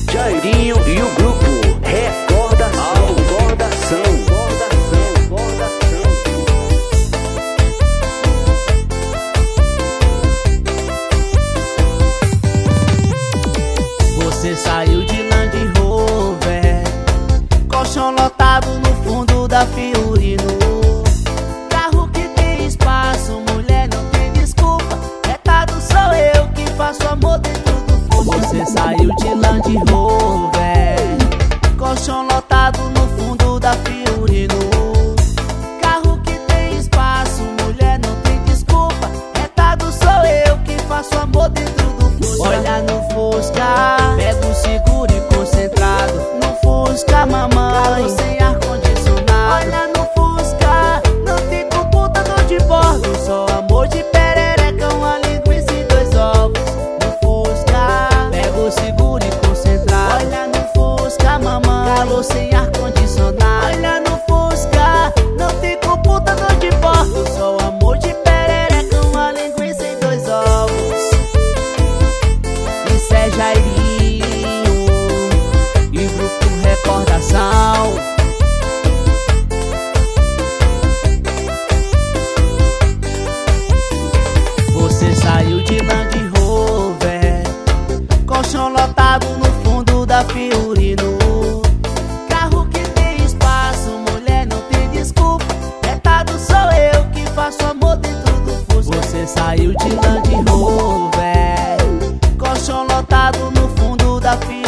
Jairinho e o grupo Recordação. Você saiu de Land Rover, colchão lotado no fundo da Fiorino. Carro que tem espaço, mulher não tem desculpa. Retado sou eu que faço amor dentro do fundo. Você saiu de Land Rover, colchão lotado no fundo da Fiorino. Carro que tem espaço, mulher não tem desculpa. Retado sou eu que faço amor dentro do Fusca. Olha no Fusca, pego seguro e concentrado. No Fusca, mamãe, sem ar-condicionado. Olha no Fusca, não tem computador de bordo. Só amor de perereca, uma linguiça e 2 ovos. No Fusca, pego seguro e concentrado. Olha no Fusca, mamãe, calor sem ar-condicionado. Olha no Fusca, não tem computador de bordo. Só amor de perereca, uma linguiça e 2 ovos. Isso é Jairinho e grupo Recordação. Você saiu de Land Rover, colchão lotado no fundo da Fiorino. Carro que tem espaço, mulher não tem desculpa. Retado sou eu que faço amor dentro do Fusca. Você saiu de Land Rover, colchão lotado no fundo da Fiorino.